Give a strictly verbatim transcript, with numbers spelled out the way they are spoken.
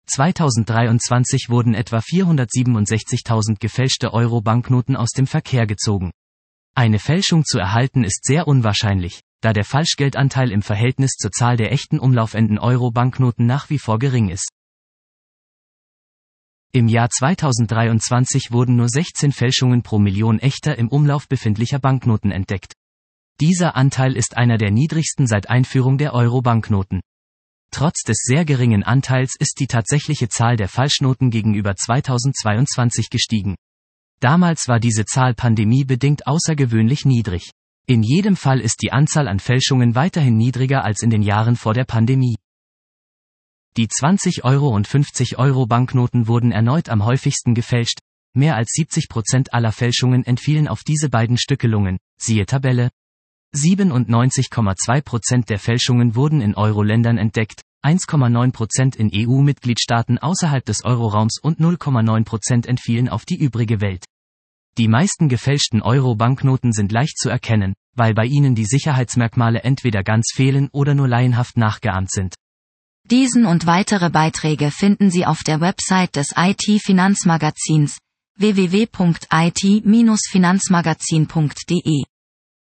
zweitausenddreiundzwanzig wurden etwa vierhundertsiebenundsechzigtausend gefälschte Euro-Banknoten aus dem Verkehr gezogen. Eine Fälschung zu erhalten ist sehr unwahrscheinlich, da der Falschgeldanteil im Verhältnis zur Zahl der echten umlaufenden Euro-Banknoten nach wie vor gering ist. Im Jahr zweitausenddreiundzwanzig wurden nur sechzehn Fälschungen pro Million echter im Umlauf befindlicher Banknoten entdeckt. Dieser Anteil ist einer der niedrigsten seit Einführung der Euro-Banknoten. Trotz des sehr geringen Anteils ist die tatsächliche Zahl der Falschnoten gegenüber zweitausendzweiundzwanzig gestiegen. Damals war diese Zahl pandemiebedingt außergewöhnlich niedrig. In jedem Fall ist die Anzahl an Fälschungen weiterhin niedriger als in den Jahren vor der Pandemie. Die zwanzig Euro und fünfzig Euro Banknoten wurden erneut am häufigsten gefälscht, mehr als siebzig Prozent aller Fälschungen entfielen auf diese beiden Stückelungen, siehe Tabelle. siebenundneunzig Komma zwei Prozent der Fälschungen wurden in Euro-Ländern entdeckt, eins Komma neun Prozent in E U-Mitgliedstaaten außerhalb des Euroraums und null Komma neun Prozent entfielen auf die übrige Welt. Die meisten gefälschten Euro-Banknoten sind leicht zu erkennen, weil bei ihnen die Sicherheitsmerkmale entweder ganz fehlen oder nur laienhaft nachgeahmt sind. Diesen und weitere Beiträge finden Sie auf der Website des I T-Finanzmagazins w w w punkt i t Bindestrich finanzmagazin punkt d e.